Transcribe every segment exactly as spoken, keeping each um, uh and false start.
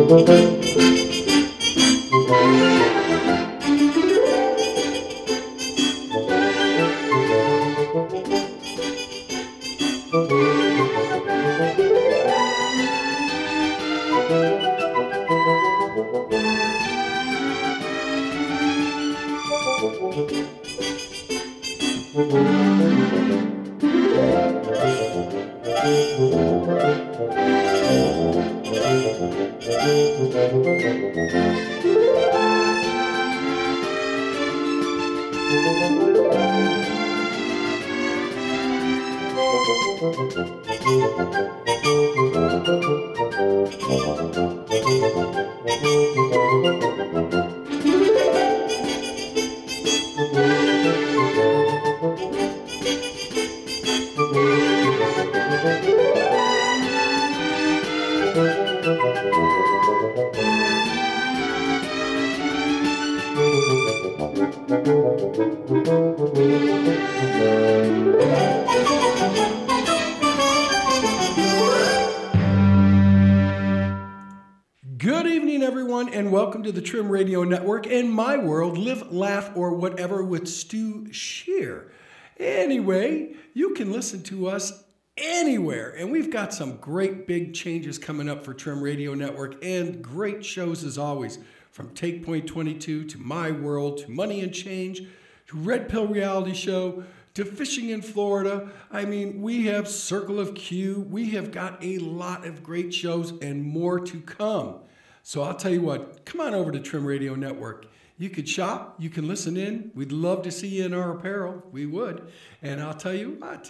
Good evening, everyone, and welcome to the Trim Radio Network and My World, Live, Laugh, or Whatever with Stu Shear. Anyway, you can listen to us anywhere, and we've got some great big changes coming up for Trim Radio Network and great shows as always, from Take Point twenty-two to My World to Money and Change to Red Pill Reality Show to Fishing in Florida. I mean, we have Circle of Q. We have got a lot of great shows and more to come. So I'll tell you what, come on over to Trim Radio Network. You could shop, you can listen in. We'd love to see you in our apparel. We would. And I'll tell you what,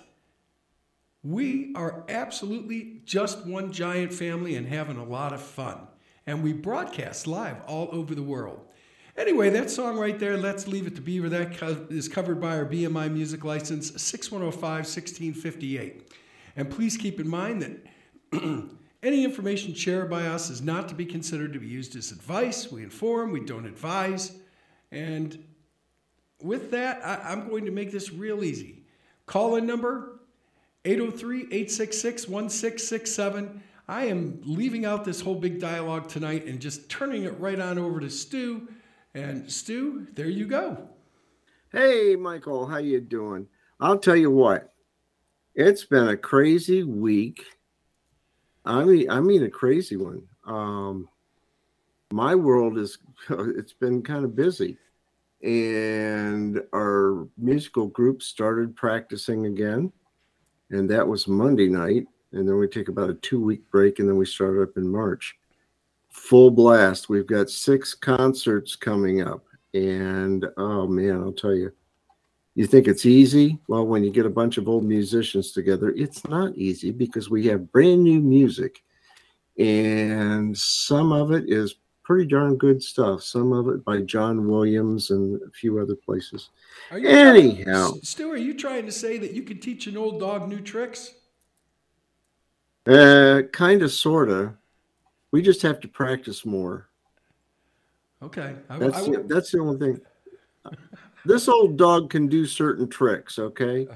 we are absolutely just one giant family and having a lot of fun. And we broadcast live all over the world. Anyway, that song right there, Let's Leave It to Beaver, that co- is covered by our B M I music license six one zero five, one six five eight. And please keep in mind that any information shared by us is not to be considered to be used as advice. We inform, we don't advise. And with that, I, I'm going to make this real easy. Call-in number, eight oh three, eight six six, one six six seven. I am leaving out this whole big dialogue tonight and just turning it right on over to Stu. And Stu, there you go. Hey, Michael, how you doing? I'll tell you what, it's been a crazy week. I mean, I mean a crazy one. Um, my world is, it's been kind of busy. And our musical group started practicing again. And that was Monday night. And then we take about a two-week break, and then we start up in March. Full blast. We've got six concerts coming up. And, oh, man, I'll tell you. You think it's easy? Well, when you get a bunch of old musicians together, it's not easy because we have brand new music. And some of it is pretty darn good stuff. Some of it by John Williams and a few other places. Are you Anyhow. Trying, Stu, are you trying to say that you could teach an old dog new tricks? Uh, kind of, sort of. We just have to practice more. Okay. I, that's, I, the, that's the only thing. This old dog can do certain tricks, okay?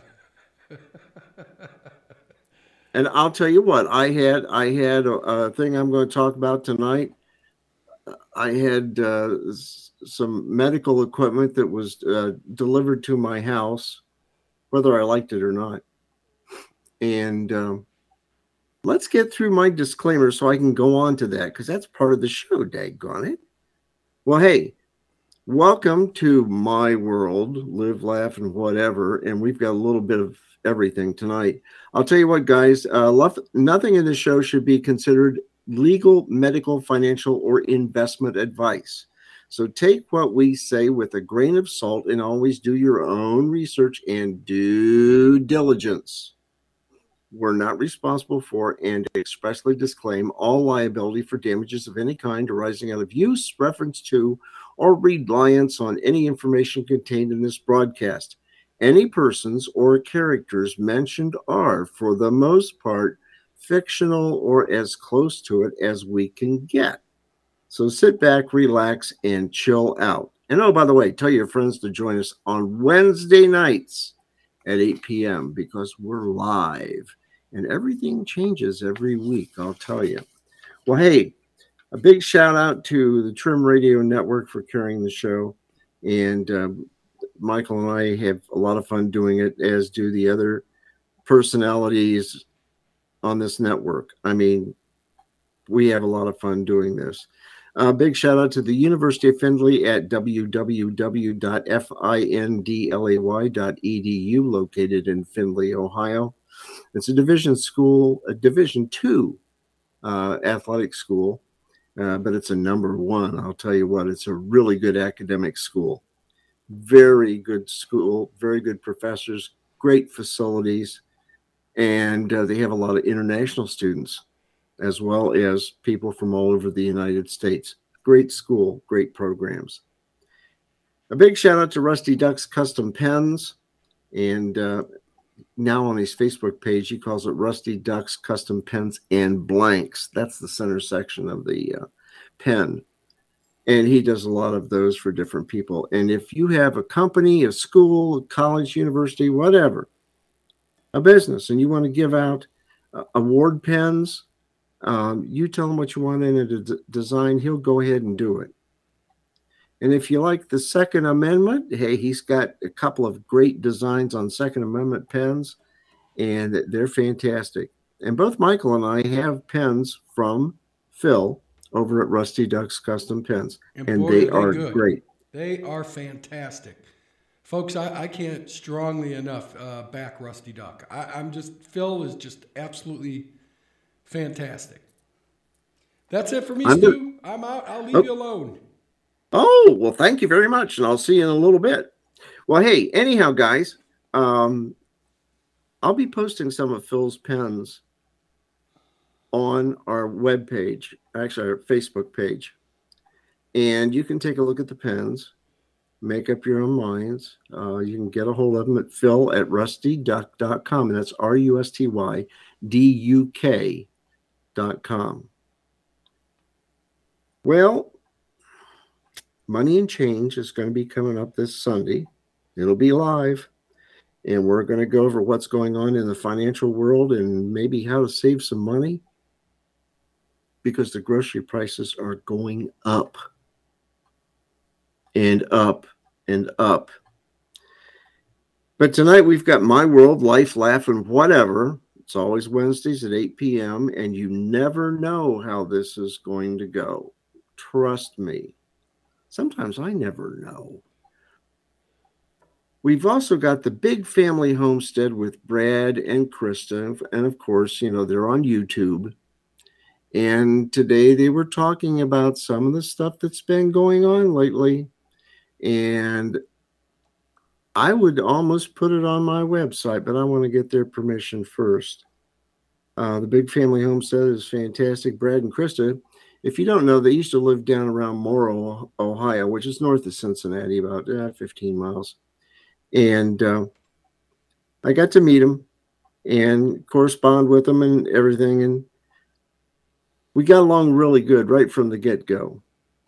And I'll tell you what, I had I had a, a thing I'm going to talk about tonight. I had uh, some medical equipment that was uh, delivered to my house, whether I liked it or not. And um, let's get through my disclaimer so I can go on to that, because that's part of the show, daggone it. Well, hey, welcome to My World, Live, Laugh, and Whatever. And we've got a little bit of everything tonight. I'll tell you what, guys, uh, left, nothing in this show should be considered legal, medical, financial, or investment advice. So take what we say with a grain of salt and always do your own research and due diligence. We're not responsible for and expressly disclaim all liability for damages of any kind arising out of use, reference to, or reliance on any information contained in this broadcast. Any persons or characters mentioned are, for the most part, fictional or as close to it as we can get. So sit back, relax, and chill out. And oh, by the way, tell your friends to join us on Wednesday nights at eight p.m. because we're live. And everything changes every week, I'll tell you. Well, hey, a big shout out to the Trim Radio Network for carrying the show. And um, Michael and I have a lot of fun doing it, as do the other personalities on this network. I mean, we have a lot of fun doing this. A uh, big shout out to the University of Findlay at w w w dot findlay dot e d u, located in Findlay, Ohio. It's a division school, a division two uh, athletic school, uh, but it's a number one. I'll tell you what, it's a really good academic school. Very good school, very good professors, great facilities, and uh, they have a lot of international students, as well as people from all over the United States. Great school, great programs. A big shout out to Rusty Duck's Custom Pens. And uh, now on his Facebook page, he calls it Rusty Duck's Custom Pens and Blanks. That's the center section of the uh, pen. And he does a lot of those for different people. And if you have a company, a school, a college, university, whatever, a business, and you want to give out uh, award pens, Um, you tell him what you want in a d- design, he'll go ahead and do it. And if you like the Second Amendment, hey, he's got a couple of great designs on Second Amendment pens, and they're fantastic. And both Michael and I have pens from Phil over at Rusty Duck's Custom Pens, and, and boy, they are good. Great. They are fantastic. Folks, I, I can't strongly enough uh, back Rusty Duck. I, I'm just, Phil is just absolutely fantastic. That's it for me, I'm Stu. The... I'm out. I'll leave oh. you alone. Oh, well, thank you very much, and I'll see you in a little bit. Well, hey, anyhow, guys, um, I'll be posting some of Phil's pens on our webpage, actually our Facebook page, and you can take a look at the pens, make up your own minds. Uh, you can get a hold of them at phil at rusty duck dot com, and that's R U S T Y D U K dot com. Well, Money and Change is going to be coming up this Sunday. It'll be live, and we're going to go over what's going on in the financial world and maybe how to save some money, because the grocery prices are going up and up and up. But tonight we've got My World, Life, Laugh, and Whatever. It's always Wednesdays at eight p.m., and you never know how this is going to go. Trust me. Sometimes I never know. We've also got the Big Family Homestead with Brad and Krista. And of course, you know, they're on YouTube. And today they were talking about some of the stuff that's been going on lately. And I would almost put it on my website, but I want to get their permission first. Uh, the Big Family Homestead is fantastic. Brad and Krista, if you don't know, they used to live down around Morrow, Ohio, which is north of Cincinnati, about uh, fifteen miles. And uh, I got to meet them and correspond with them and everything. And we got along really good right from the get-go.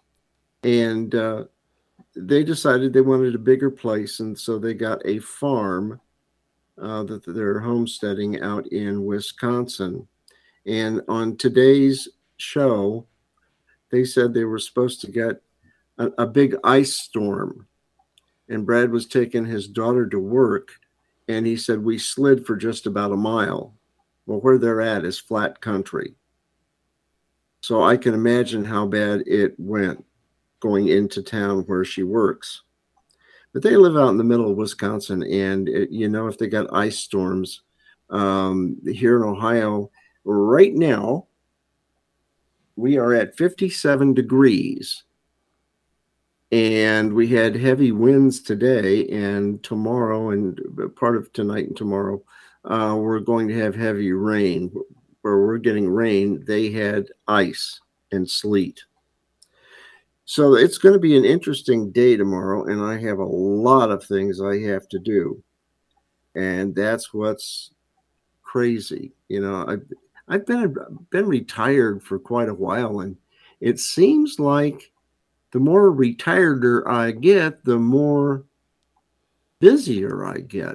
And uh, they decided they wanted a bigger place. And so they got a farm uh, that they're homesteading out in Wisconsin. And on today's show, they said they were supposed to get a, a big ice storm. And Brad was taking his daughter to work, and he said, we slid for just about a mile. Well, where they're at is flat country. So I can imagine how bad it went going into town where she works. But they live out in the middle of Wisconsin, and, it, you know, if they got ice storms um, here in Ohio, right now, we are at fifty-seven degrees. And we had heavy winds today, and tomorrow and part of tonight and tomorrow, uh, we're going to have heavy rain. Where we're getting rain, they had ice and sleet. So it's going to be an interesting day tomorrow, and I have a lot of things I have to do. And that's what's crazy. You know, I've, I've been, been retired for quite a while, and it seems like the more retireder I get, the more busier I get.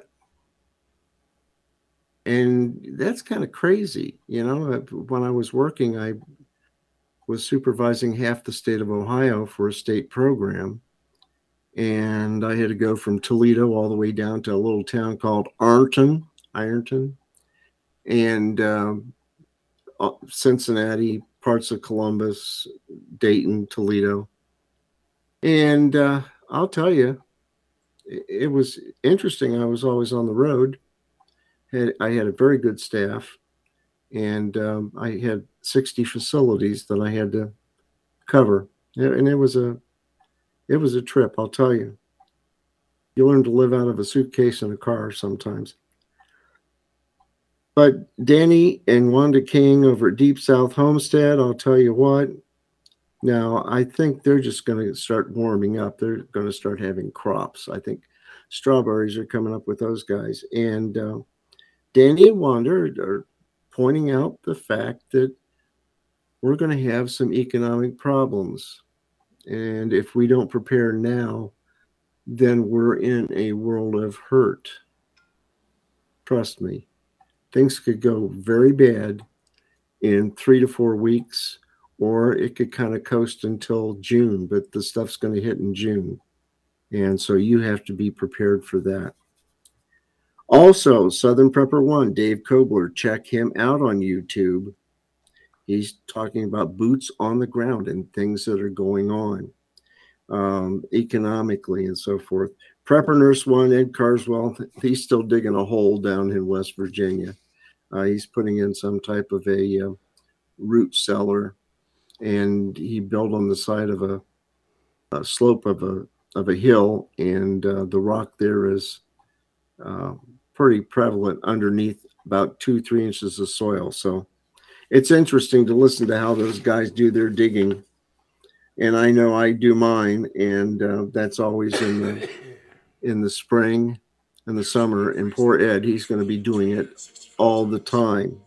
And that's kind of crazy. You know, when I was working, I was supervising half the state of Ohio for a state program. And I had to go from Toledo all the way down to a little town called Ironton, Ironton, and um, Cincinnati, parts of Columbus, Dayton, Toledo. And uh, I'll tell you, it, it was interesting. I was always on the road. Had, I had a very good staff, and um, I had sixty facilities that I had to cover. And it was a it was a trip, I'll tell you. You learn to live out of a suitcase in a car sometimes. But Danny and Wanda King over at Deep South Homestead, I'll tell you what. Now, I think they're just going to start warming up. They're going to start having crops. I think strawberries are coming up with those guys. And uh, Danny and Wanda are, are pointing out the fact that we're going to have some economic problems. And if we don't prepare now, then we're in a world of hurt. Trust me, things could go very bad in three to four weeks, or it could kind of coast until June, but the stuff's going to hit in June. And so you have to be prepared for that. Also, Southern Prepper One, Dave Kobler, check him out on YouTube. He's talking about boots on the ground and things that are going on um, economically and so forth. Prepper Nurse One, Ed Carswell, he's still digging a hole down in West Virginia. Uh, he's putting in some type of a uh, root cellar, and he built on the side of a, a slope of a of a hill, and uh, the rock there is uh, pretty prevalent underneath about two, three inches of soil. So it's interesting to listen to how those guys do their digging. And I know I do mine, and uh, that's always in the in the spring and the summer. And poor Ed, he's going to be doing it all the time.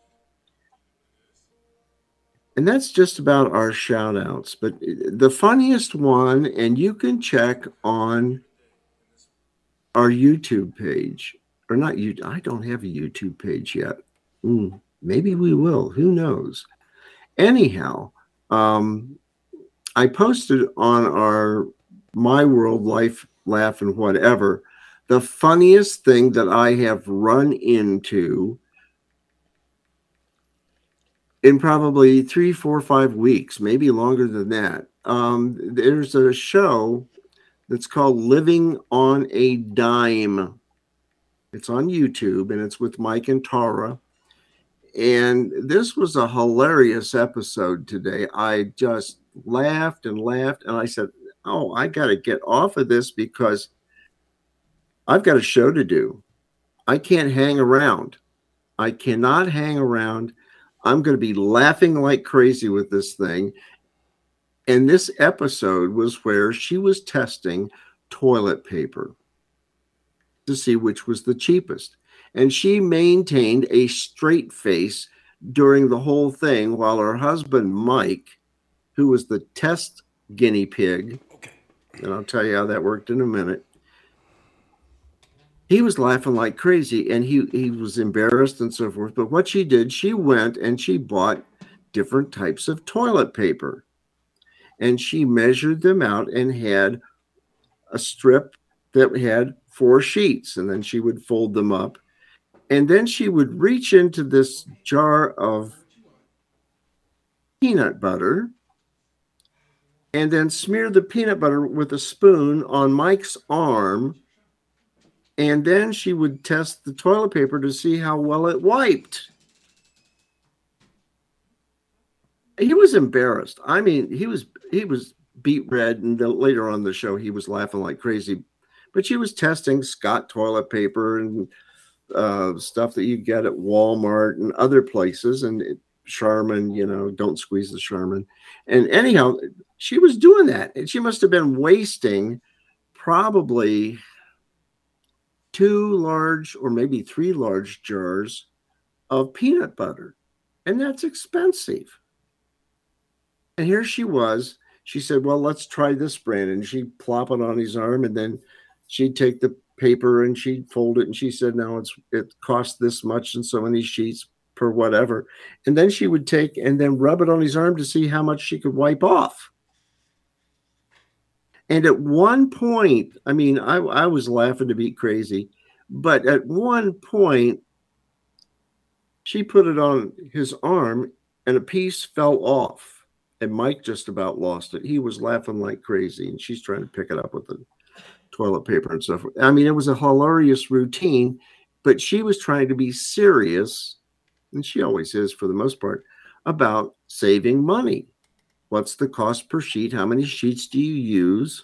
And that's just about our shout outs. But the funniest one, and you can check on our YouTube page, or not you. I don't have a YouTube page yet. Mm, maybe we will. Who knows? Anyhow, um, I posted on our My World Life, Laugh, and Whatever the funniest thing that I have run into in probably three, four, five weeks, maybe longer than that. Um, there's a show that's called Living on a Dime. It's on YouTube, and it's with Mike and Tara. And this was a hilarious episode today. I just laughed and laughed, and I said, oh, I got to get off of this because I've got a show to do. I can't hang around. I cannot hang around. I'm going to be laughing like crazy with this thing. And this episode was where she was testing toilet paper to see which was the cheapest. And she maintained a straight face during the whole thing while her husband, Mike, who was the test guinea pig, okay, and I'll tell you how that worked in a minute, he was laughing like crazy, and he, he was embarrassed and so forth. But what she did, she went and she bought different types of toilet paper. And she measured them out and had a strip that had four sheets. And then she would fold them up. And then she would reach into this jar of peanut butter and then smear the peanut butter with a spoon on Mike's arm. And then she would test the toilet paper to see how well it wiped. He was embarrassed. I mean, he was he was beet red, and then later on in the show, he was laughing like crazy. But she was testing Scott toilet paper and uh, stuff that you get at Walmart and other places, and it, Charmin, you know, don't squeeze the Charmin. And anyhow, she was doing that, and she must have been wasting probably two large or maybe three large jars of peanut butter. And that's expensive. And here she was. She said, well, let's try this brand. And she'd plop it on his arm, and then she'd take the paper and she'd fold it. And she said, no, it's it costs this much and so many sheets for whatever. And then she would take and then rub it on his arm to see how much she could wipe off. And at one point, I mean, I, I was laughing to be crazy, but at one point, she put it on his arm and a piece fell off. And Mike just about lost it. He was laughing like crazy, and she's trying to pick it up with the toilet paper and stuff. I mean, it was a hilarious routine, but she was trying to be serious, and she always is for the most part, about saving money. What's the cost per sheet? How many sheets do you use?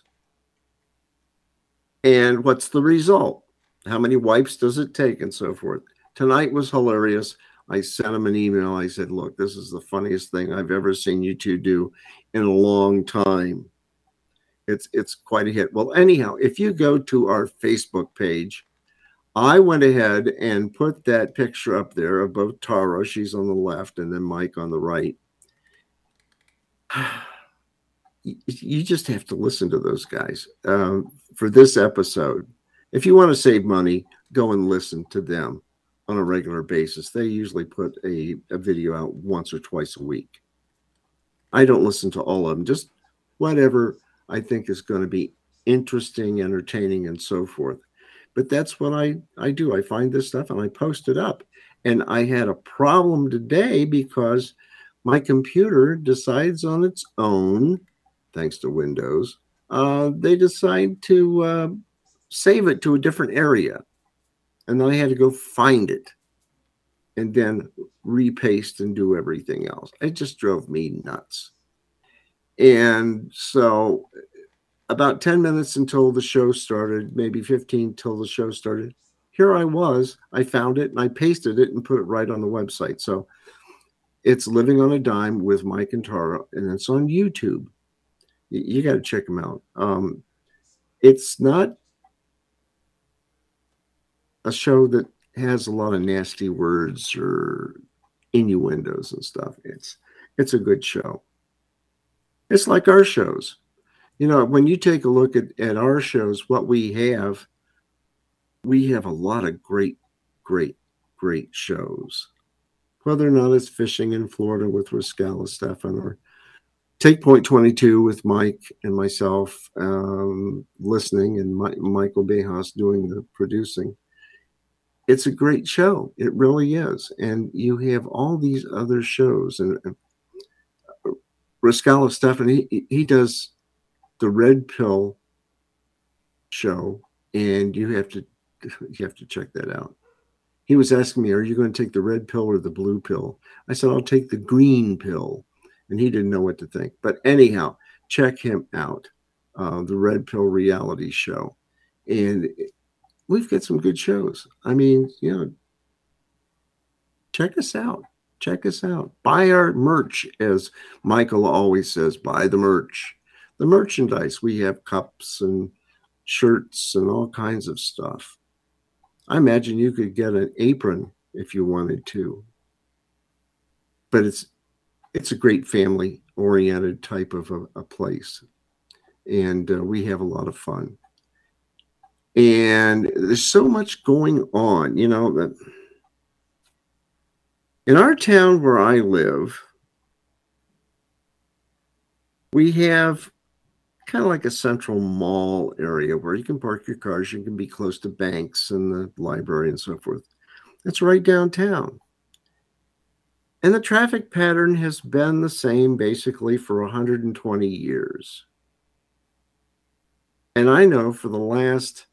And what's the result? How many wipes does it take? And so forth. Tonight was hilarious. I sent him an email. I said, look, this is the funniest thing I've ever seen you two do in a long time. It's it's quite a hit. Well, anyhow, if you go to our Facebook page, I went ahead and put that picture up there of both Tara, she's on the left, and then Mike on the right. You just have to listen to those guys um, for this episode. If you want to save money, go and listen to them on a regular basis. They usually put a, a video out once or twice a week. I don't listen to all of them, just whatever I think is going to be interesting, entertaining, and so forth. But that's what I, I do. I find this stuff and I post it up. And I had a problem today because my computer decides on its own, thanks to Windows, uh, they decide to uh, save it to a different area. And then I had to go find it and then repaste and do everything else. It just drove me nuts. And so about ten minutes until the show started, maybe fifteen till the show started, here I was. I found it and I pasted it and put it right on the website. So it's Living on a Dime with Mike and Tara, and it's on YouTube. You, you got to check them out. Um, it's not a show that has a lot of nasty words or innuendos and stuff. It's it's a good show. It's like our shows. You know, when you take a look at, at our shows, what we have, we have a lot of great, great, great shows. Whether or not it's Fishing in Florida with Rascala Stefan or Take Point twenty-two with Mike and myself um, listening and My, Michael Bejas doing the producing. It's a great show. It really is. And you have all these other shows. And uh, Rascala Stefan, he, he does the Red Pill show, and you have to you have to check that out. He was asking me, are you going to take the red pill or the blue pill? I said, I'll take the green pill. And he didn't know what to think. But anyhow, check him out, uh, the Red Pill reality show. And we've got some good shows. I mean, you know, check us out. Check us out. Buy our merch, as Michael always says, buy the merch. The merchandise. We have cups and shirts and all kinds of stuff. I imagine you could get an apron if you wanted to. But it's it's a great family-oriented type of a, a place. And uh, we have a lot of fun. And there's so much going on, you know, that in our town where I live, we have kind of like a central mall area where you can park your cars. You can be close to banks and the library and so forth. It's right downtown. And the traffic pattern has been the same basically for one hundred twenty years. And I know for the last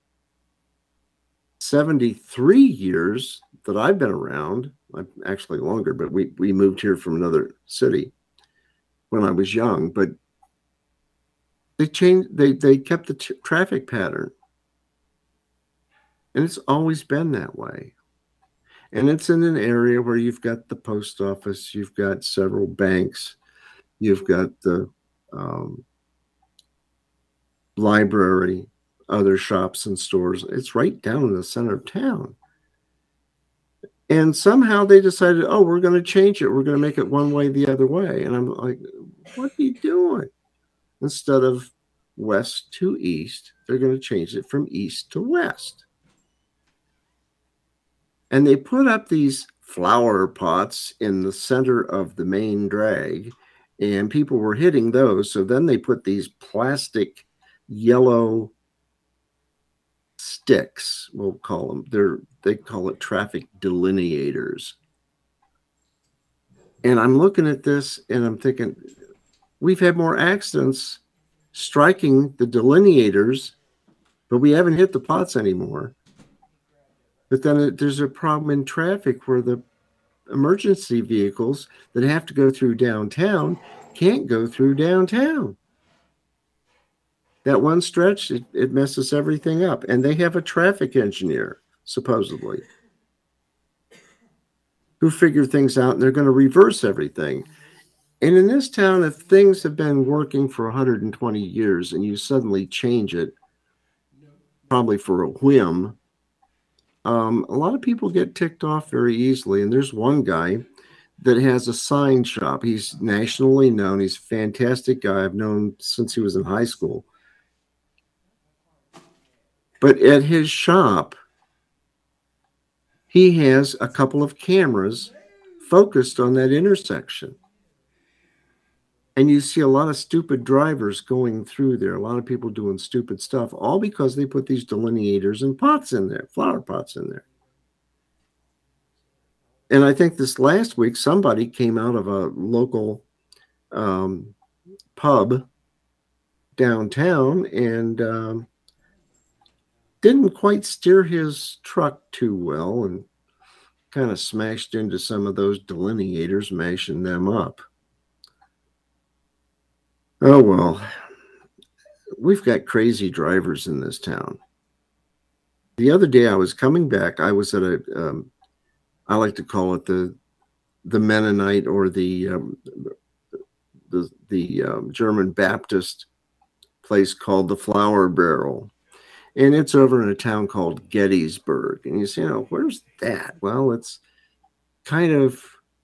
seventy-three years that I've been around, I'm actually longer, but we, we moved here from another city when I was young, but they changed, they, they kept the t- traffic pattern. And it's always been that way. And it's in an area where you've got the post office, you've got several banks, you've got the um, library, other shops and stores. It's right down in the center of town. And somehow they decided, oh, we're going to change it. We're going to make it one way the other way. And I'm like, what are you doing? Instead of west to east, they're going to change it from east to west. And they put up these flower pots in the center of the main drag, and people were hitting those. So then they put these plastic yellow sticks, we'll call them. They're they call it traffic delineators. And I'm looking at this and I'm thinking, we've had more accidents striking the delineators, but we haven't hit the pots anymore. But then it, there's a problem in traffic where the emergency vehicles that have to go through downtown can't go through downtown. That one stretch, it, it messes everything up. And they have a traffic engineer, supposedly, who figure things out, and they're going to reverse everything. And in this town, if things have been working for one hundred twenty years and you suddenly change it, probably for a whim, um, a lot of people get ticked off very easily. And there's one guy that has a sign shop. He's nationally known. He's a fantastic guy. I've known since he was in high school. But at his shop, he has a couple of cameras focused on that intersection. And you see a lot of stupid drivers going through there, a lot of people doing stupid stuff, all because they put these delineators and pots in there, flower pots in there. And I think this last week, somebody came out of a local um, pub downtown and um, didn't quite steer his truck too well and kind of smashed into some of those delineators, mashing them up. Oh, well, we've got crazy drivers in this town. The other day I was coming back. I was at a, um, I like to call it the the Mennonite or the um, the, the um, German Baptist place called the Flour Barrel. And it's over in a town called Gettysburg. And you say, you know, where's that? Well, it's kind of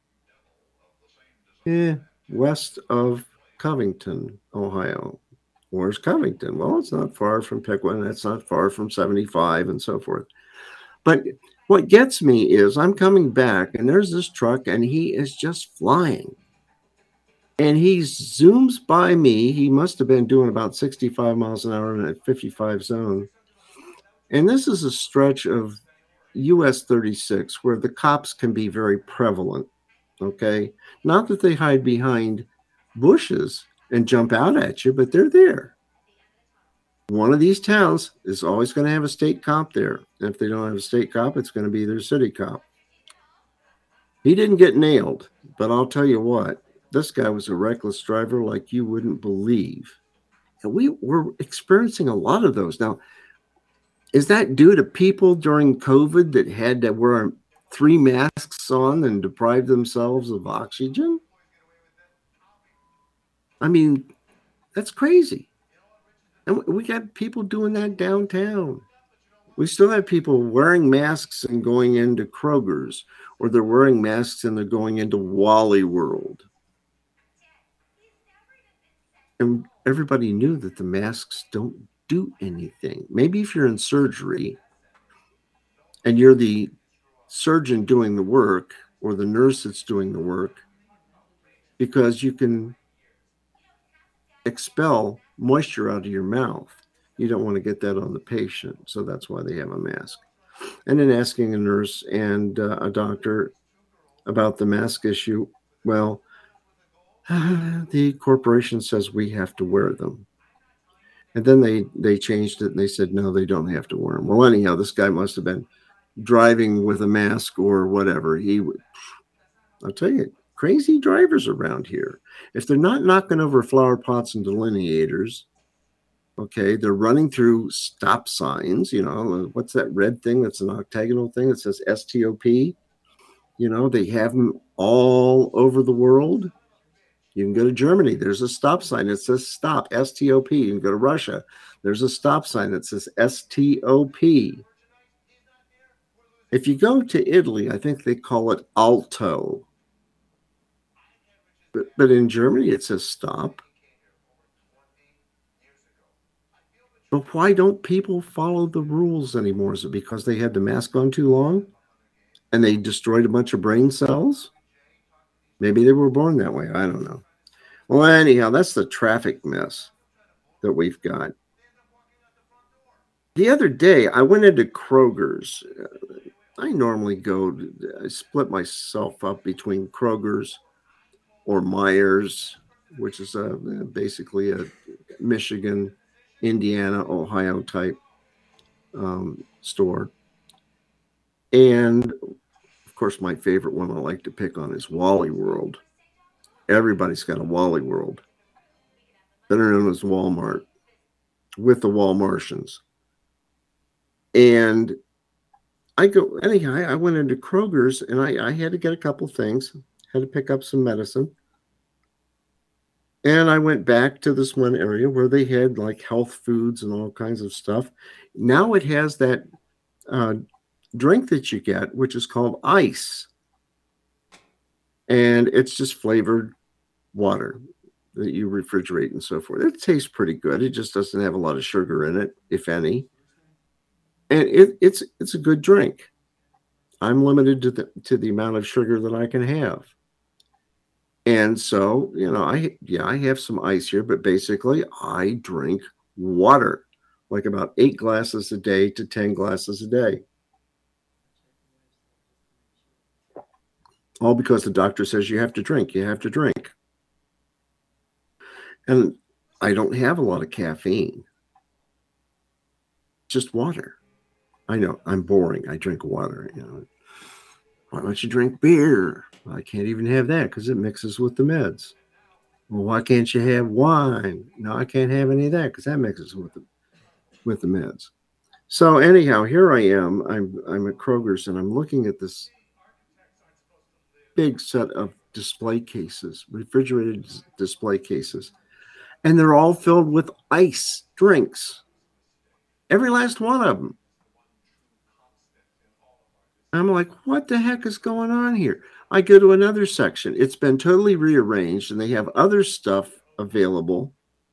eh, west of Covington, Ohio. Where's Covington? Well, it's not far from Piqua. It's not far from seventy-five and so forth. But what gets me is I'm coming back and there's this truck and he is just flying. And he zooms by me. He must have been doing about sixty-five miles an hour in a fifty-five zone. And this is a stretch of U S thirty-six where the cops can be very prevalent. Okay. Not that they hide behind bushes and jump out at you, but they're there. One of these towns is always going to have a state cop there. And if they don't have a state cop, it's going to be their city cop. He didn't get nailed, but I'll tell you what, this guy was a reckless driver like you wouldn't believe. And we were experiencing a lot of those. Now, is that due to people during COVID that had to wear three masks on and deprive themselves of oxygen? I mean, that's crazy. And we got people doing that downtown. We still have people wearing masks and going into Kroger's, or they're wearing masks and they're going into Wally World. And everybody knew that the masks don't do anything. Maybe if you're in surgery and you're the surgeon doing the work or the nurse that's doing the work, because you can expel moisture out of your mouth. You don't want to get that on the patient. So that's why they have a mask. And then asking a nurse and uh, a doctor about the mask issue, well, the corporation says we have to wear them. And then they, they changed it and they said, no, they don't have to wear them. Well, anyhow, this guy must have been driving with a mask or whatever. He would, I'll tell you, crazy drivers around here. If they're not knocking over flower pots and delineators, okay, they're running through stop signs. You know, what's that red thing that's an octagonal thing that says S T O P? You know, they have them all over the world. You can go to Germany. There's a stop sign that says stop, S T O P. You can go to Russia. There's a stop sign that says S T O P. If you go to Italy, I think they call it Alto. But, but in Germany, it says stop. But why don't people follow the rules anymore? Is it because they had the mask on too long? and they destroyed a bunch of brain cells. Maybe they were born that way. I don't know. Well, anyhow, that's the traffic mess that we've got. The other day, I went into Kroger's. I normally go, I split myself up between Kroger's or Myers, which is a, basically a Michigan, Indiana, Ohio type um, store. And of course, my favorite one I like to pick on is Wally World. Everybody's got a Wally World, better known as Walmart, with the Walmartians. And I go, anyhow, I went into Kroger's and I, I had to get a couple things, had to pick up some medicine. And I went back to this one area where they had like health foods and all kinds of stuff. Now it has that uh, drink that you get, which is called ice. And it's just flavored water that you refrigerate and so forth. It tastes pretty good. It just doesn't have a lot of sugar in it, if any. And it, it's it's a good drink. I'm limited to the to the amount of sugar that I can have. And so, you know, I yeah, I have some ice here, but basically I drink water, like about eight glasses a day to ten glasses a day. All because the doctor says you have to drink, you have to drink. And I don't have a lot of caffeine. Just water. I know, I'm boring. I drink water, you know. Why don't you drink beer? Well, I can't even have that because it mixes with the meds. Well, why can't you have wine? No, I can't have any of that because that mixes with the with the meds. So anyhow, here I am. I'm I'm at Kroger's and I'm looking at this big set of display cases, refrigerated display cases, and they're all filled with ice drinks. Every last one of them. I'm like, what the heck is going on here? I go to another section. It's been totally rearranged and they have other stuff available.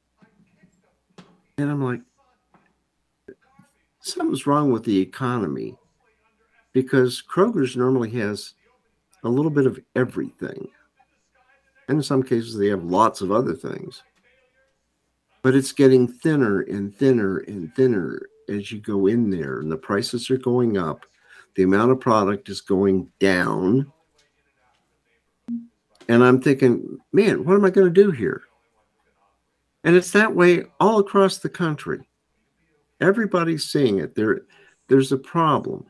And I'm like, something's wrong with the economy because Kroger's normally has a little bit of everything. And in some cases, they have lots of other things. But it's getting thinner and thinner and thinner as you go in there. And the prices are going up. The amount of product is going down. And I'm thinking, man, what am I going to do here? And it's that way all across the country. Everybody's seeing it. There, there's a problem.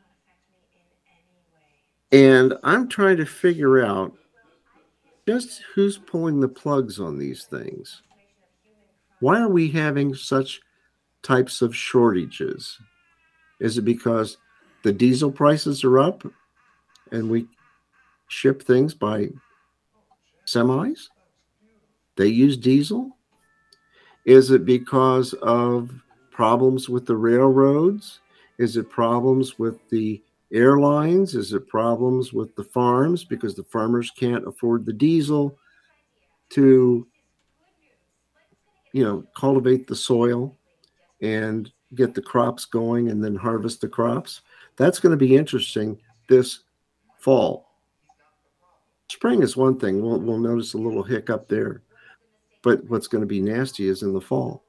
And I'm trying to figure out just who's pulling the plugs on these things. Why are we having such types of shortages? Is it because the diesel prices are up and we ship things by semis? They use diesel? Is it because of problems with the railroads? Is it problems with the airlines? Is it problems with the farms because the farmers can't afford the diesel to, you know, cultivate the soil and get the crops going and then harvest the crops? That's going to be interesting this fall. Spring is one thing. We'll, we'll notice a little hiccup there. But what's going to be nasty is in the fall.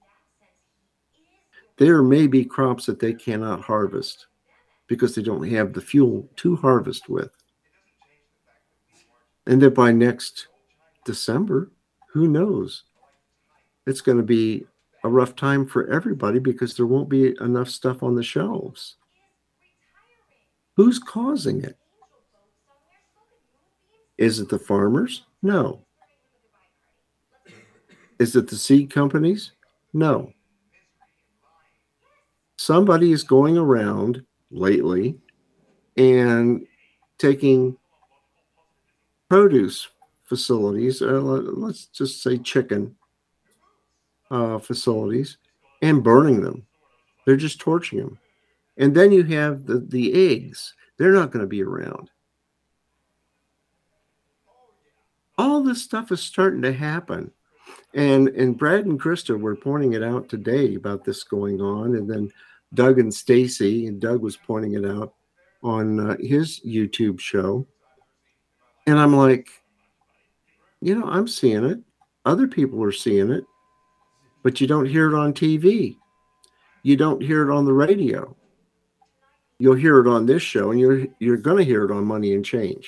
There may be crops that they cannot harvest because they don't have the fuel to harvest with. And then by next December, who knows? It's going to be a rough time for everybody because there won't be enough stuff on the shelves. Who's causing it? Is it the farmers? No. Is it the seed companies? No. Somebody is going around lately and taking produce facilities, uh, let's just say chicken uh, facilities, and burning them. They're just torching them. And then you have the, the eggs. They're not going to be around. All this stuff is starting to happen. And, and Brad and Krista were pointing it out today about this going on. And then Doug and Stacy, and Doug was pointing it out on uh, his YouTube show. And I'm like, you know, I'm seeing it. Other people are seeing it, but you don't hear it on T V. You don't hear it on the radio. You'll hear it on this show, and you're you're going to hear it on Money and Change.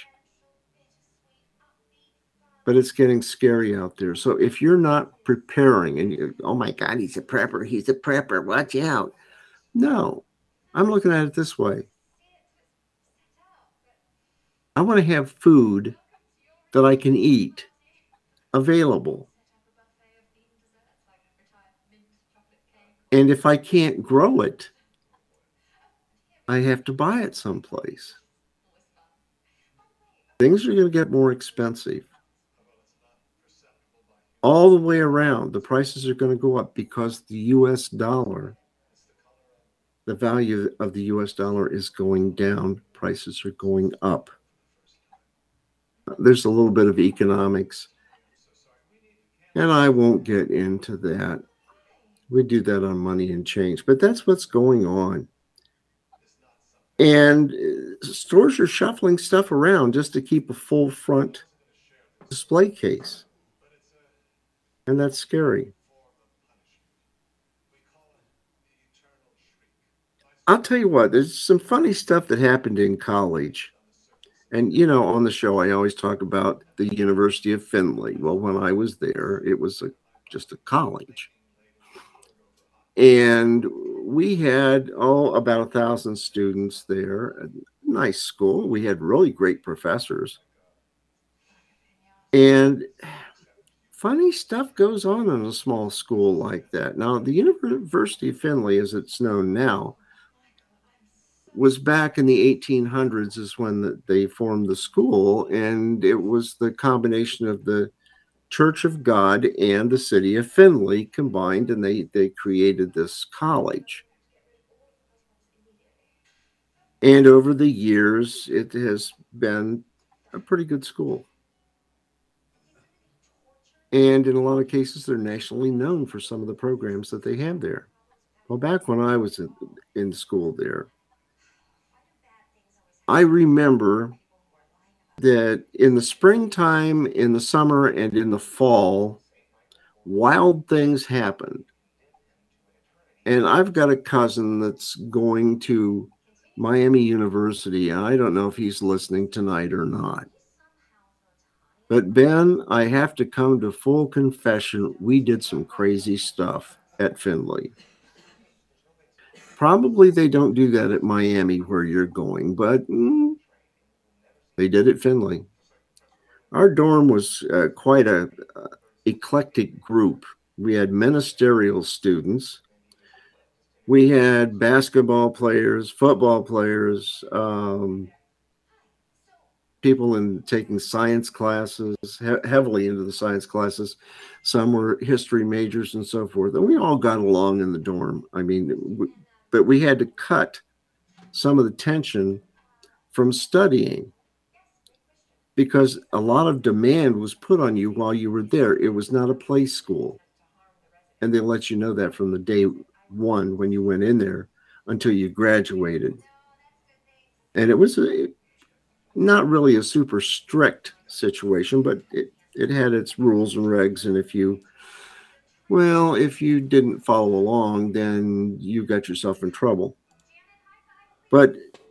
But it's getting scary out there. So if you're not preparing, and you, oh my God, he's a prepper, he's a prepper, watch out. No, I'm looking at it this way. I want to have food that I can eat available. And if I can't grow it, I have to buy it someplace. Things are going to get more expensive. All the way around, the prices are going to go up because the U S dollar, the value of the U S dollar is going down. Prices are going up. There's a little bit of economics, and I won't get into that. We do that on Money and Change, but that's what's going on. And stores are shuffling stuff around just to keep a full front display case. And that's scary. I'll tell you what, there's some funny stuff that happened in college. And, you know, on the show, I always talk about the University of Findlay. Well, when I was there, it was a, just a college. And we had, oh, about a thousand students there. A nice school. We had really great professors. And funny stuff goes on in a small school like that. Now, the University of Findlay, as it's known now, was back in the eighteen hundreds is when the, they formed the school, and it was the combination of the Church of God and the city of Findlay combined, and they, they created this college. And over the years, it has been a pretty good school. And in a lot of cases, they're nationally known for some of the programs that they have there. Well, back when I was in, in school there, I remember that in the springtime, in the summer, and in the fall, wild things happened. And I've got a cousin that's going to Miami University, and I don't know if he's listening tonight or not. But Ben, I have to come to full confession. We did some crazy stuff at Findlay. Probably they don't do that at Miami where you're going, but mm, they did at Findlay. Our dorm was uh, quite a uh, eclectic group. We had ministerial students. We had basketball players, football players, um, people in taking science classes, he- heavily into the science classes. Some were history majors and so forth. And we all got along in the dorm. I mean, w- but we had to cut some of the tension from studying because a lot of demand was put on you while you were there. It was not a play school. And they let you know that from the day one when you went in there until you graduated. And it was a, not really a super strict situation, but it, it had its rules and regs. And if you, well, if you didn't follow along, then you got yourself in trouble. But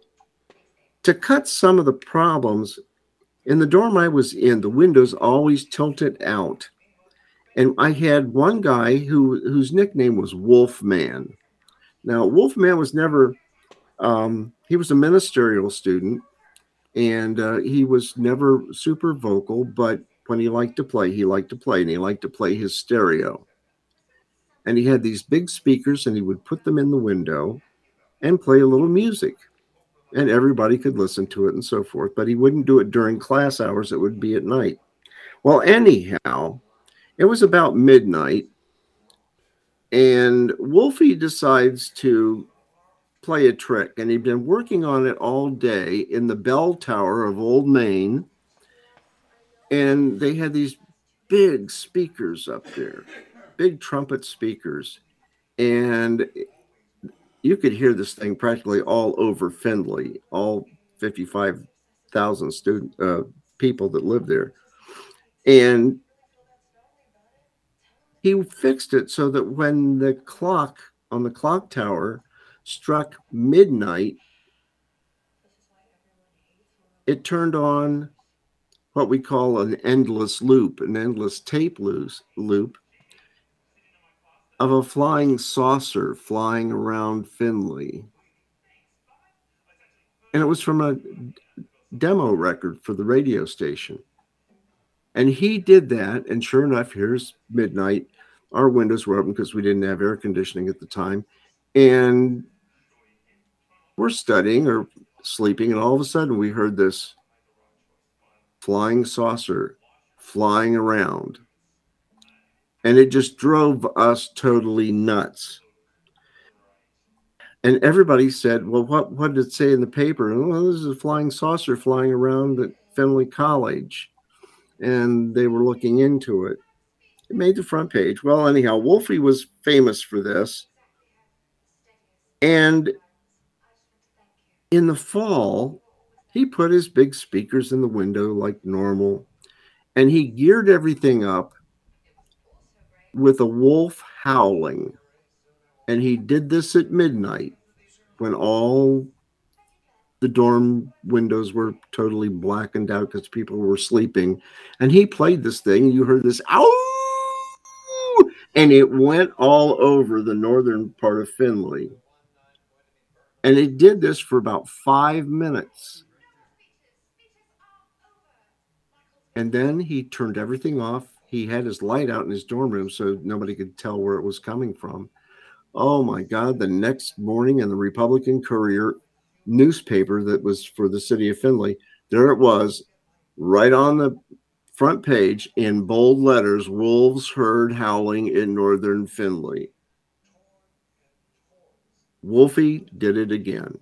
to cut some of the problems, in the dorm I was in, the windows always tilted out. And I had one guy who whose nickname was Wolfman. Now, Wolfman was never, um, he was a ministerial student, and uh, he was never super vocal, but when he liked to play, he liked to play, and he liked to play his stereo. And he had these big speakers, and he would put them in the window and play a little music. And everybody could listen to it and so forth. But he wouldn't do it during class hours. It would be at night. Well, anyhow, it was about midnight. And Wolfie decides to play a trick. And he'd been working on it all day in the bell tower of Old Main. And they had these big speakers up there, big trumpet speakers. And you could hear this thing practically all over Findlay, all fifty-five thousand student uh, people that live there. And he fixed it so that when the clock on the clock tower struck midnight, it turned on what we call an endless loop, an endless tape loop of a flying saucer flying around Findlay. And it was from a demo record for the radio station. And he did that. And sure enough, here's midnight. Our windows were open because we didn't have air conditioning at the time. And we're studying or sleeping. And all of a sudden we heard this flying saucer flying around. And it just drove us totally nuts. And everybody said, well, what, what did it say in the paper? Well, this is a flying saucer flying around at Findlay College. And they were looking into it. It made the front page. Well, anyhow, Wolfie was famous for this. And in the fall, he put his big speakers in the window like normal. And he geared everything up with a wolf howling. And he did this at midnight when all the dorm windows were totally blackened out because people were sleeping. And he played this thing. You heard this, ow! And it went all over the northern part of Findlay. And it did this for about five minutes. And then he turned everything off. He had his light out in his dorm room so nobody could tell where it was coming from. Oh my God, the next morning in the Republican Courier newspaper that was for the city of Findlay, there it was, right on the front page in bold letters, wolves heard howling in northern Findlay. Wolfie did it again.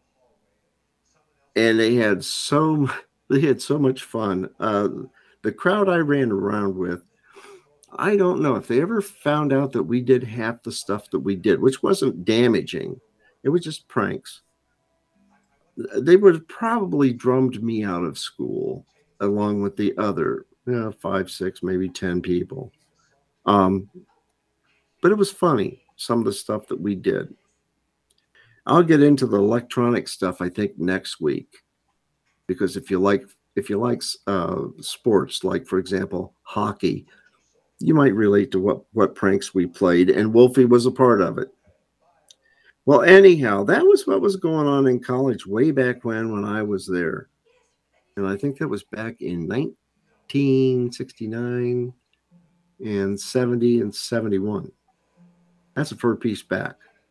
And they had so they had so much fun. Uh, the crowd I ran around with, I don't know if they ever found out that we did half the stuff that we did, which wasn't damaging. It was just pranks. They would have probably drummed me out of school along with the other you know, five, six, maybe ten people. Um, but it was funny, some of the stuff that we did. I'll get into the electronic stuff, I think, next week. Because if you like if you like uh, sports, like, for example, hockey, you might relate to what, what pranks we played, and Wolfie was a part of it. Well, anyhow, that was what was going on in college way back when, when I was there. And I think that was back in nineteen sixty-nine and seventy and seventy-one. That's a fur piece back.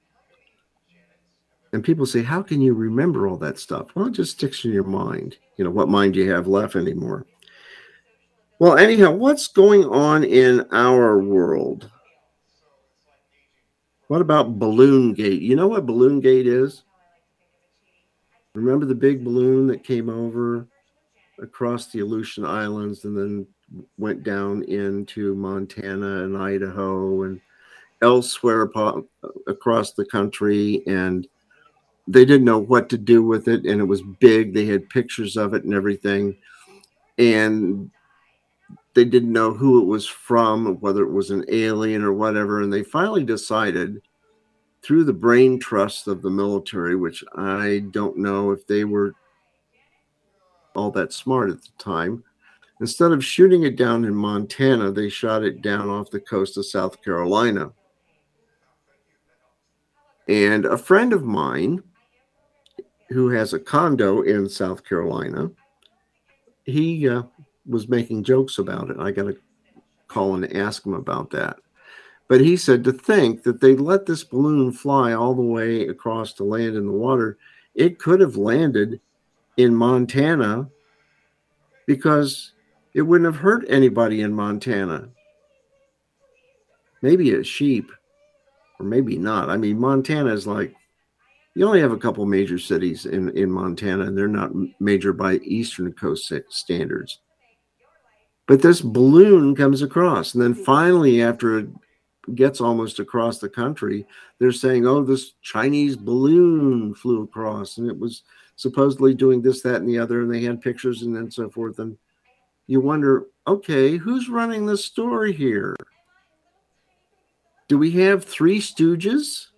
And people say, how can you remember all that stuff? Well, it just sticks in your mind. You know, what mind do you have left anymore? Well, anyhow, what's going on in our world? What about Balloon Gate? You know what Balloon Gate is? Remember the big balloon that came over across the Aleutian Islands and then went down into Montana and Idaho and elsewhere across the country, and they didn't know what to do with it, and it was big. They had pictures of it and everything, and they didn't know who it was from, whether it was an alien or whatever, and they finally decided through the brain trust of the military, which I don't know if they were all that smart at the time, instead of shooting it down in Montana, they shot it down off the coast of South Carolina. And a friend of mine who has a condo in South Carolina, he uh, was making jokes about it. I got to call and ask him about that. But he said to think that they let this balloon fly all the way across to land in the water, it could have landed in Montana because it wouldn't have hurt anybody in Montana. Maybe a sheep, or maybe not. I mean, Montana is like, you only have a couple major cities in, in Montana, and they're not major by Eastern Coast standards. But this balloon comes across, and then finally, after it gets almost across the country, they're saying, oh, this Chinese balloon flew across, and it was supposedly doing this, that, and the other, and they had pictures and then so forth. And you wonder, okay, who's running the story here? Do we have three stooges?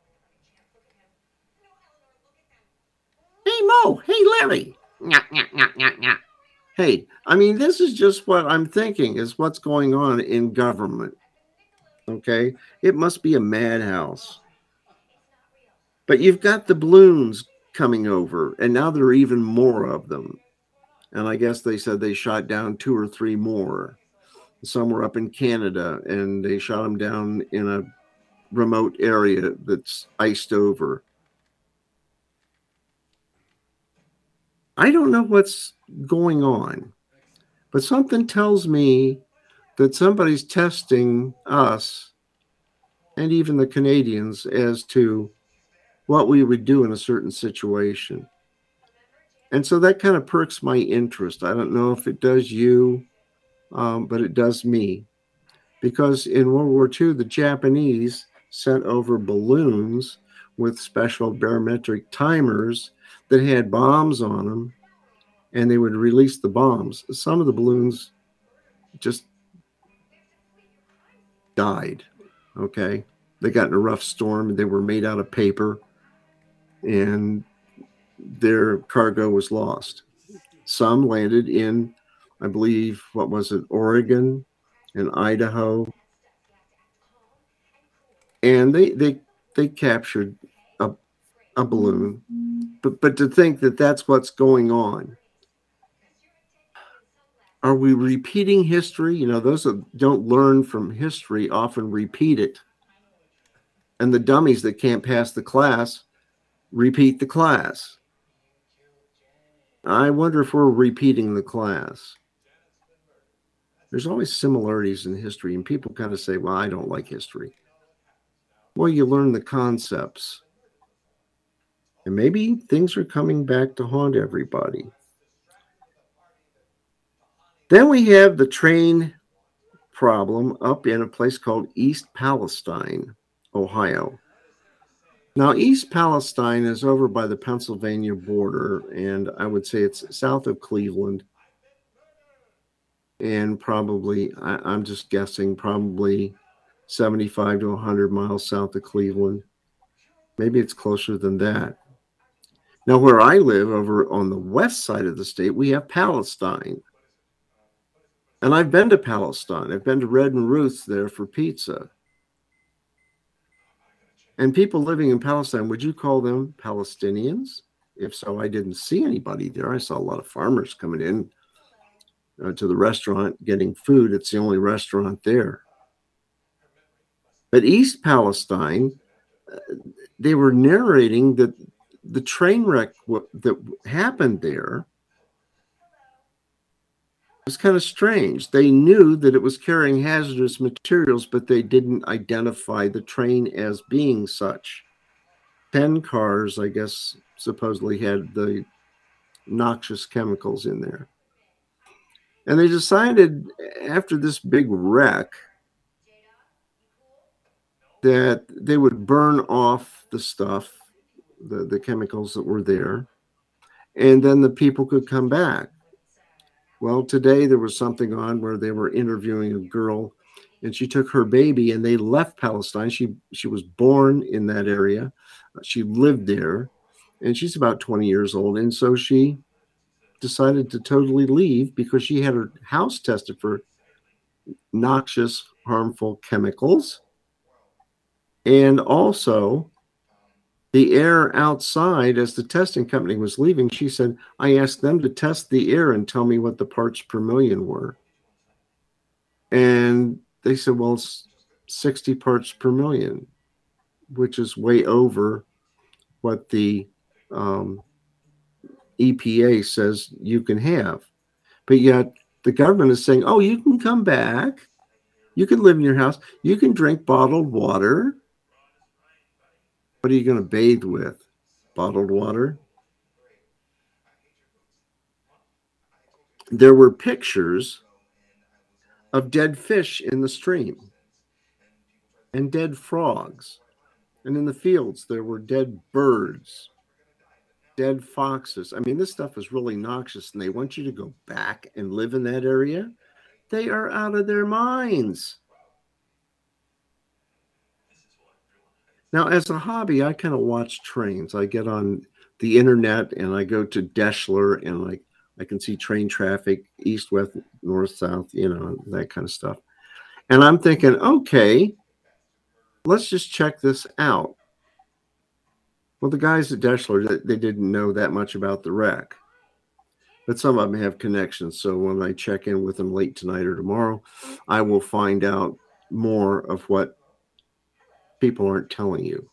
Hey, Mo. Hey, Larry. Nyah, nyah, nyah, nyah, nyah. Hey, I mean, this is just what I'm thinking is what's going on in government. Okay? It must be a madhouse. But you've got the balloons coming over, and now there are even more of them. And I guess they said they shot down two or three more. Some were up in Canada, and they shot them down in a remote area that's iced over. I don't know what's going on, but something tells me that somebody's testing us and even the Canadians as to what we would do in a certain situation. And so that kind of perks my interest. I don't know if it does you, um, but it does me. Because in World War Two, the Japanese sent over balloons with special barometric timers that had bombs on them, and they would release the bombs. Some of the balloons just died, okay? They got in a rough storm, and they were made out of paper, and their cargo was lost. Some landed in, I believe, what was it, Oregon and Idaho. And they they they captured a, a balloon. But but to think that that's what's going on. Are we repeating history? You know, those that don't learn from history often repeat it. And the dummies that can't pass the class repeat the class. I wonder if we're repeating the class. There's always similarities in history, and people kind of say, well, I don't like history. Well, you learn the concepts. And maybe things are coming back to haunt everybody. Then we have the train problem up in a place called East Palestine, Ohio. Now, East Palestine is over by the Pennsylvania border, and I would say it's south of Cleveland. And probably, I, I'm just guessing, probably seventy-five to one hundred miles south of Cleveland. Maybe it's closer than that. Now, where I live, over on the west side of the state, we have Palestine. And I've been to Palestine. I've been to Red and Ruth's there for pizza. And people living in Palestine, would you call them Palestinians? If so, I didn't see anybody there. I saw a lot of farmers coming in uh, to the restaurant getting food. It's the only restaurant there. But East Palestine, uh, they were narrating that the train wreck w- that happened there was kind of strange. They knew that it was carrying hazardous materials, but they didn't identify the train as being such. Ten cars, I guess, supposedly had the noxious chemicals in there. And they decided after this big wreck that they would burn off the stuff, the, the chemicals that were there, and then the people could come back. Well, today there was something on where they were interviewing a girl, and she took her baby and they left Palestine. She she was born in that area. She lived there, and she's about twenty years old. And so she decided to totally leave because she had her house tested for noxious, harmful chemicals. And also the air outside, as the testing company was leaving, she said, I asked them to test the air and tell me what the parts per million were. And they said, well, it's sixty parts per million, which is way over what the um, E P A says you can have. But yet the government is saying, oh, you can come back. You can live in your house. You can drink bottled water. What are you going to bathe with? Bottled water? There were pictures of dead fish in the stream and dead frogs. And in the fields, there were dead birds. dead foxes. I mean, this stuff is really noxious, and they want you to go back and live in that area. They are out of their minds. Now, as a hobby, I kind of watch trains. I get on the internet and I go to Deschler, and like I can see train traffic east, west, north, south, you know, that kind of stuff. And I'm thinking, okay, let's just check this out. Well, the guys at Deschler, they didn't know that much about the wreck, but some of them have connections. So when I check in with them late tonight or tomorrow, I will find out more of what people aren't telling you.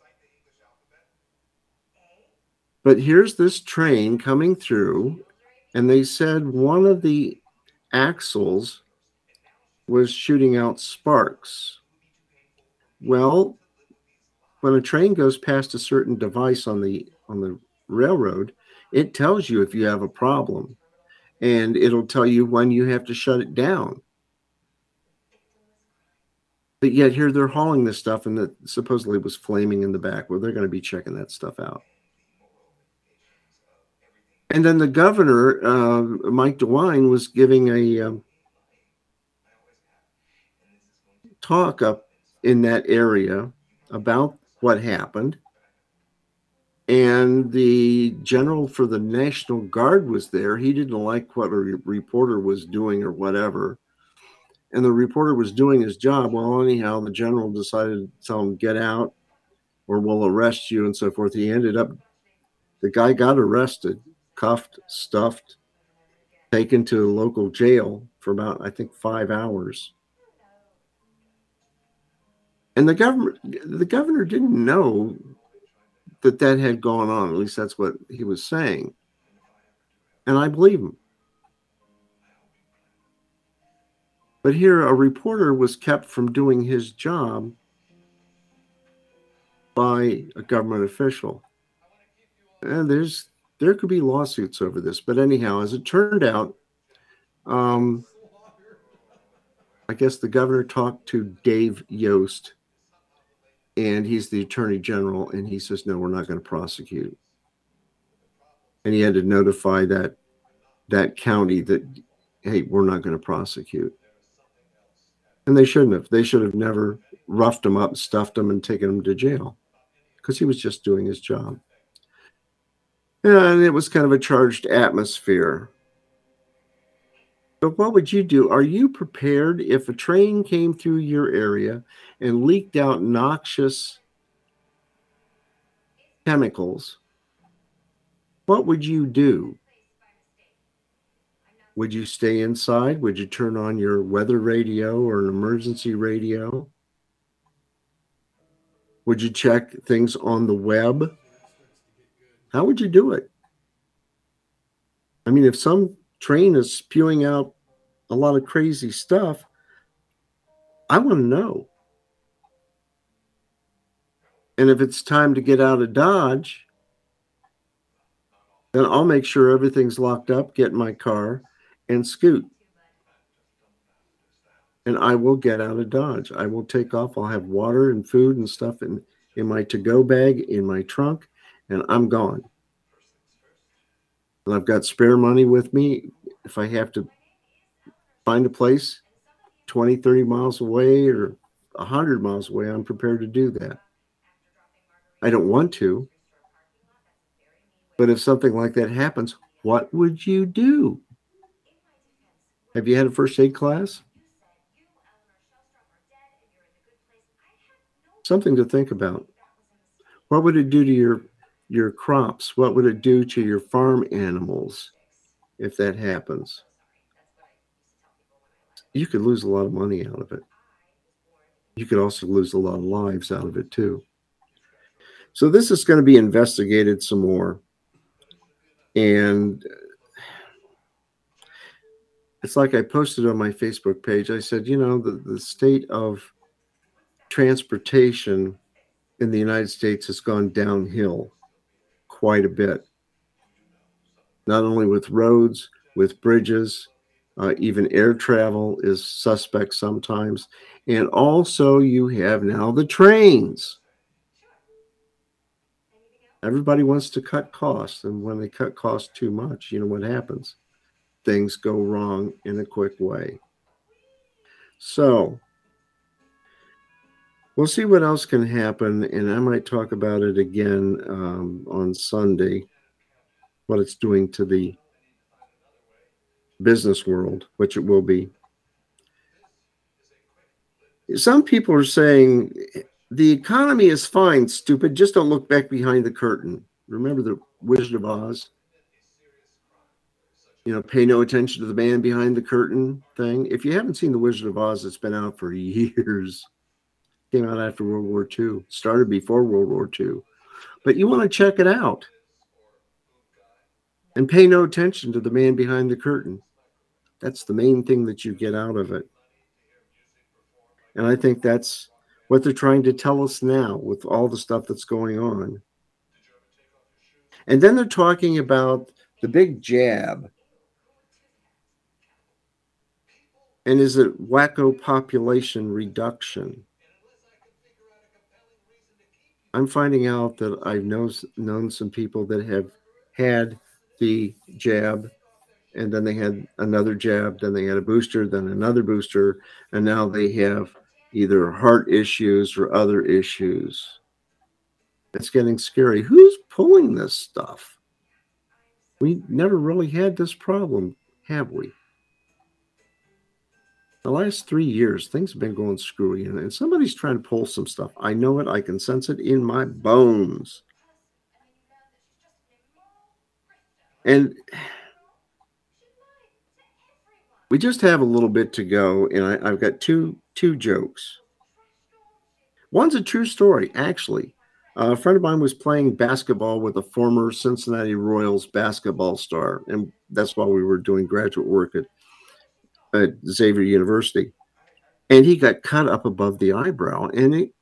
But here's this train coming through, and they said one of the axles was shooting out sparks. Well, when a train goes past a certain device on the on the railroad, it tells you if you have a problem, and it'll tell you when you have to shut it down. But yet here they're hauling this stuff, and that supposedly was flaming in the back. Well, they're going to be checking that stuff out. And then the governor, uh, Mike DeWine, was giving a um, talk up in that area about what happened. And the general for the National Guard was there. He didn't like what a re- reporter was doing or whatever. And the reporter was doing his job. Well, anyhow, the general decided to tell him, get out or we'll arrest you and so forth. He ended up, the guy got arrested, cuffed, stuffed, taken to a local jail for about, I think, five hours. And the government, the governor didn't know that that had gone on. At least that's what he was saying. And I believe him. But here, a reporter was kept from doing his job by a government official. And there's there could be lawsuits over this. But anyhow, as it turned out, um, I guess the governor talked to Dave Yost, and he's the attorney general, and he says, no, we're not going to prosecute. And he had to notify that that county that, hey, we're not going to prosecute. And they shouldn't have. They should have never roughed him up, stuffed him, and taken him to jail because he was just doing his job. And it was kind of a charged atmosphere. But what would you do? Are you prepared if a train came through your area and leaked out noxious chemicals? What would you do? Would you stay inside? Would you turn on your weather radio or an emergency radio? Would you check things on the web? How would you do it? I mean, if some train is spewing out a lot of crazy stuff, I want to know. And if it's time to get out of Dodge, then I'll make sure everything's locked up, get in my car, and scoot. And I will get out of Dodge. I will take off. I'll have water and food and stuff in, in my to-go bag, in my trunk, and I'm gone. And I've got spare money with me. If I have to find a place twenty, thirty miles away or one hundred miles away, I'm prepared to do that. I don't want to. But if something like that happens, what would you do? Have you had a first aid class? Something to think about. What would it do to your your crops? What would it do to your farm animals if that happens? You could lose a lot of money out of it. You could also lose a lot of lives out of it too. So this is going to be investigated some more. And it's like I posted on my Facebook page. I said, you know, the, the state of transportation in the United States has gone downhill quite a bit. Not only with roads, with bridges, uh, even air travel is suspect sometimes. And also you have now the trains. Everybody wants to cut costs, and when they cut costs too much, you know what happens? Things go wrong in a quick way. So we'll see what else can happen, and I might talk about it again um, on Sunday, what it's doing to the business world, which it will be. Some people are saying the economy is fine, stupid. Just don't look back behind the curtain. Remember the Wizard of Oz? You know, pay no attention to the man behind the curtain thing. If you haven't seen the Wizard of Oz, it's been out for years. Came out after World War Two. Started before World War Two. But you want to check it out. And pay no attention to the man behind the curtain. That's the main thing that you get out of it. And I think that's what they're trying to tell us now with all the stuff that's going on. And then they're talking about the big jab. And is it wacko population reduction? I'm finding out that I've known, known some people that have had the jab, and then they had another jab, then they had a booster, then another booster, and now they have either heart issues or other issues. It's getting scary. Who's pulling this stuff? We never really had this problem, have we? The last three years, things have been going screwy, and somebody's trying to pull some stuff. I know it. I can sense it in my bones. And we just have a little bit to go, and I, I've got two two jokes. One's a true story, actually. Uh, a friend of mine was playing basketball with a former Cincinnati Royals basketball star, and that's while we were doing graduate work at, at Xavier University. And he got cut up above the eyebrow, and he,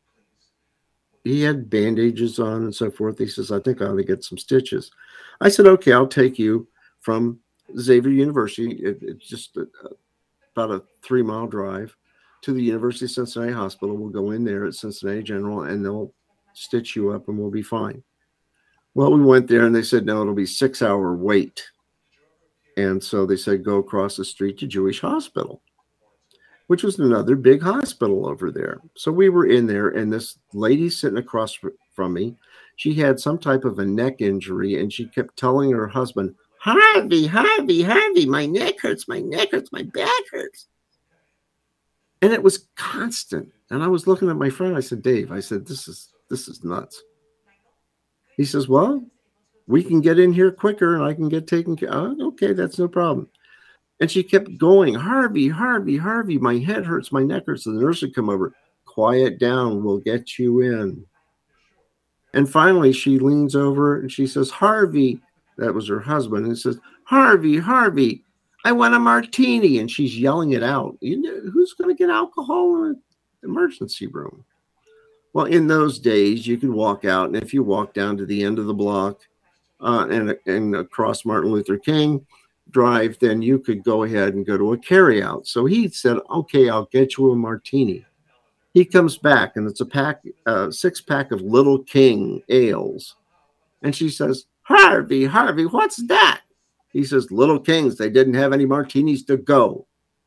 he had bandages on and so forth. He says, I think I ought to get some stitches. I said, okay, I'll take you from Xavier University. It, it's just a, a, about a three-mile drive to the University of Cincinnati Hospital. We'll go in there at Cincinnati General, and they'll stitch you up, and we'll be fine. Well, we went there, and they said, no, it'll be six-hour wait. And so they said, go across the street to Jewish Hospital, which was another big hospital over there. So we were in there, and this lady sitting across from me, she had some type of a neck injury, and she kept telling her husband, Harvey, Harvey, Harvey, my neck hurts, my neck hurts, my back hurts. And it was constant. And I was looking at my friend. I said, Dave, I said, this is this is nuts. He says, well, we can get in here quicker and I can get taken care of. Oh, okay, that's no problem. And she kept going, Harvey, Harvey, Harvey, my head hurts, my neck hurts. The nurse would come over. Quiet down, we'll get you in. And finally, she leans over and she says, Harvey, that was her husband, and says, Harvey, Harvey, I want a martini. And she's yelling it out. You know, who's going to get alcohol in an emergency room? Well, in those days, you could walk out, and if you walk down to the end of the block uh, and, and across Martin Luther King Drive, then you could go ahead and go to a carryout. So he said, okay, I'll get you a martini. He comes back, and it's a pack, uh, six pack of Little King ales. And she says, Harvey, Harvey, what's that? He says, Little Kings, they didn't have any martinis to go.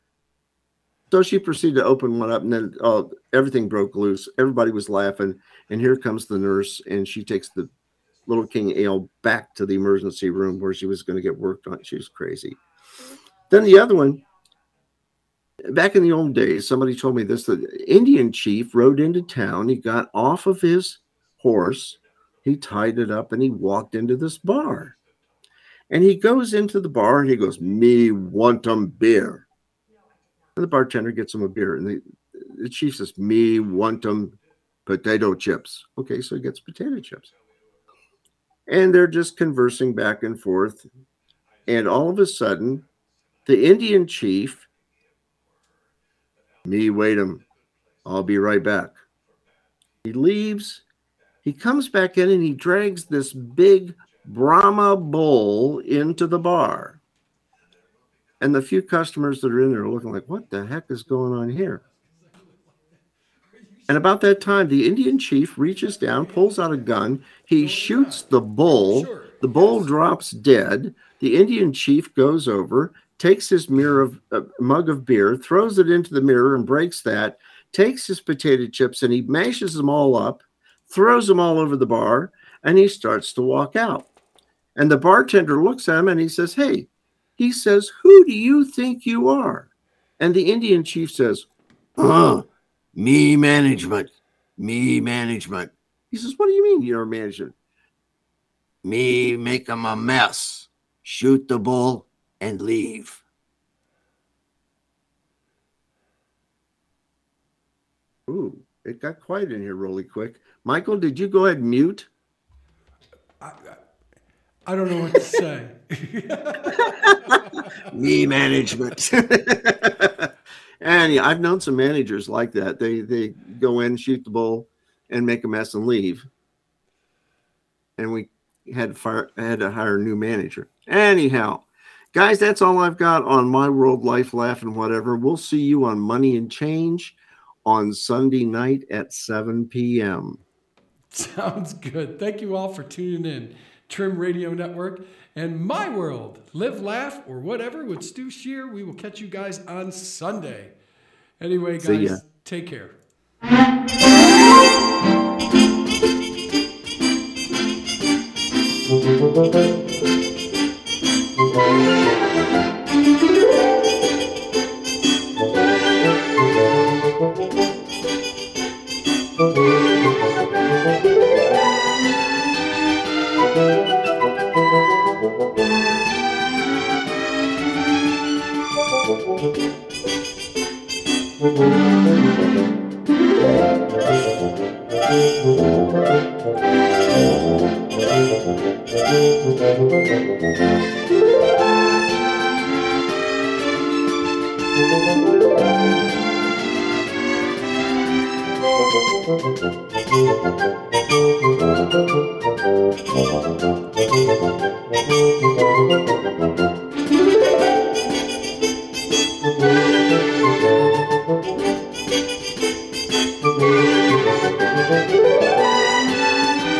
So she proceeded to open one up, and then uh, everything broke loose. Everybody was laughing, and here comes the nurse, and she takes the Little King ale back to the emergency room where she was going to get worked on. She was crazy. Then the other one, back in the old days, somebody told me this, the Indian chief rode into town. He got off of his horse. He tied it up, and he walked into this bar. And he goes into the bar, and he goes, me want 'em beer. And the bartender gets him a beer, and the, the chief says, me want 'em potato chips. Okay, so he gets potato chips. And they're just conversing back and forth. And all of a sudden, the Indian chief, me wait 'em, I'll be right back. He leaves. He comes back in, and he drags this big Brahma bull into the bar. And the few customers that are in there are looking like, what the heck is going on here? And about that time, the Indian chief reaches down, pulls out a gun. He shoots the bull. Sure. The bull Yes. drops dead. The Indian chief goes over, takes his mirror of a mug of beer, throws it into the mirror and breaks that, takes his potato chips and he mashes them all up, throws them all over the bar, and he starts to walk out. And the bartender looks at him and he says, hey, he says, who do you think you are? And the Indian chief says, oh, me management, me management. He says, what do you mean you're management? Me make them a mess, shoot the bull and leave. Ooh, it got quiet in here really quick. Michael, did you go ahead and mute? I, I don't know what to say. Me management. And yeah, I've known some managers like that. They they go in, shoot the bull, and make a mess and leave. And we had to fire, had to hire a new manager. Anyhow, guys, that's all I've got on My World, Life, Laugh, and Whatever. We'll see you on Money and Change on Sunday night at seven p.m. Sounds good. Thank you all for tuning in. Trim Radio Network and My World, Live, Laugh, or Whatever with Stu Shear. We will catch you guys on Sunday. Anyway, guys, take care. Thank you.